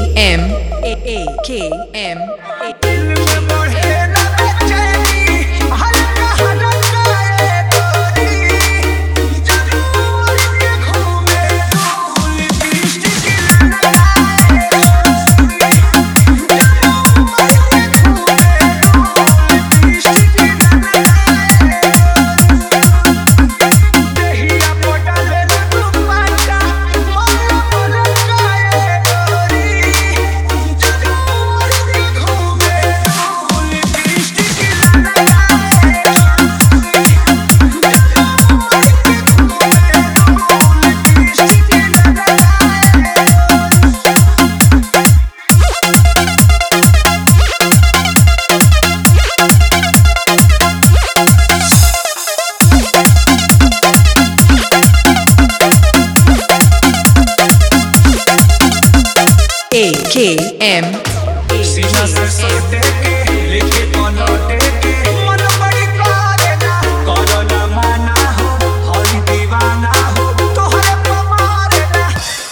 AKM सीना से सोटे के लेके पलटे के मन बड़ी करेला करो ना माना हो हरी दीवाना हो तोहरे पमारेला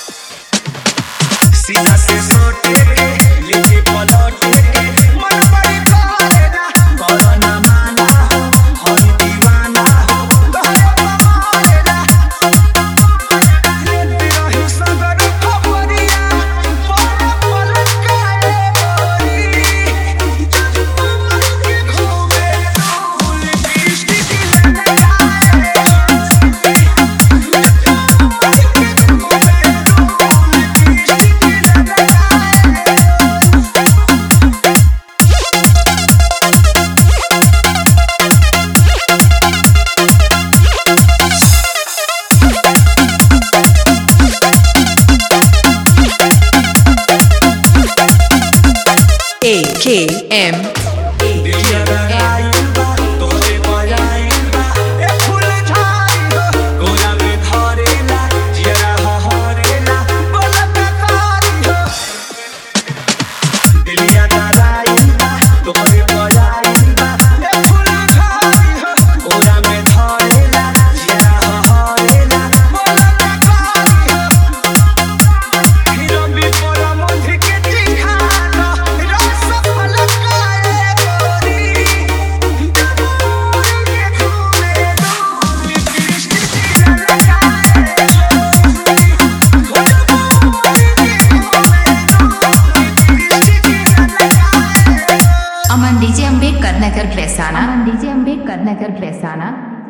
सीना से सोटे के लेके पलटे के मन बड़ी करेला करो ना माना हो हरी दीवाना हो तोहरे पमारेला रही सगर खबरिया AKM अमन डीजे अम्बेडकर नगर प्रेसाना